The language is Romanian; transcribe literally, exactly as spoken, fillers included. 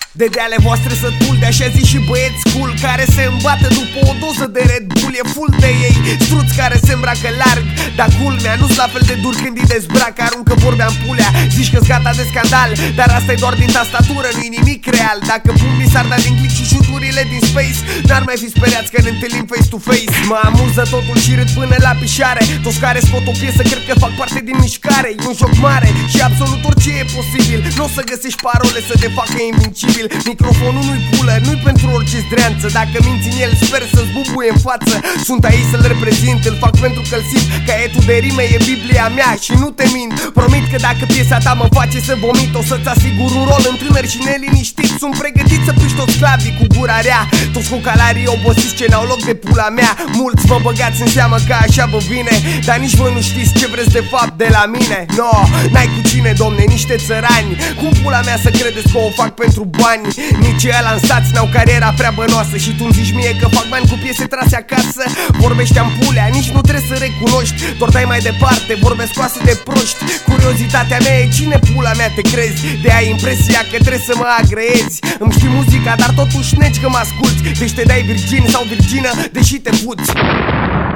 De deale voastre sătul de așa zi și băieți cool care se îmbată după o doză de Red Bull. E full de ei, struți care se îmbracă larg, dar culmea nu-s la fel de dur când îi dezbracă. Aruncă vorbe în pulea, zici că-s gata de scandal, dar asta e doar din tastatură, nu-i nimic real. Dacă pumnii s-ar da din click și șuturile din space, n-ar mai fi speriați că ne întâlnim face to face. Mă amuză totul și râd până la pișare. Toți care scot o piesă cred că fac parte din mișcare. E un joc mare și absolut orice e posibil. N-o să găsești parole să te facă invincibil. Microfonul nu-i pulă, nu-i pentru orice zdreanță. Dacă minți în el sper să-ți bubuie în față. Sunt aici să-l reprezint, îl fac pentru că-l simt. Caietul de rime e Biblia mea și nu te mint. Promit că dacă piesa ta mă face să vomit, o să-ți asigur un rol întâmer și neliniștit. Sunt pregătit să piși toți clavii cu gura rea. Toți cu calarii obosiți ce n-au loc de pula mea. Mulți vă băgați în seamă că așa vă vine, dar nici voi nu știți ce vreți de fapt de la mine. No, n-ai cu cine, domne, niște țărani. Cum pula mea să credeți că o fac pentru bani? Nici ăia lansați n-au cariera prea bănoasă. Și tu-mi zici mie că fac bani cu piese trase acasă? Vorbește-am pulea, nici nu trebuie să recunoști. Doar dai mai departe, vorbe scoase de proști. Curiozitatea mea e cine pula mea te crezi? De ai impresia că trebuie să mă agreezi. Îmi știi muzica, dar totuși negi că mă asculti. Deci te dai virgin sau virgină, deși te fuți.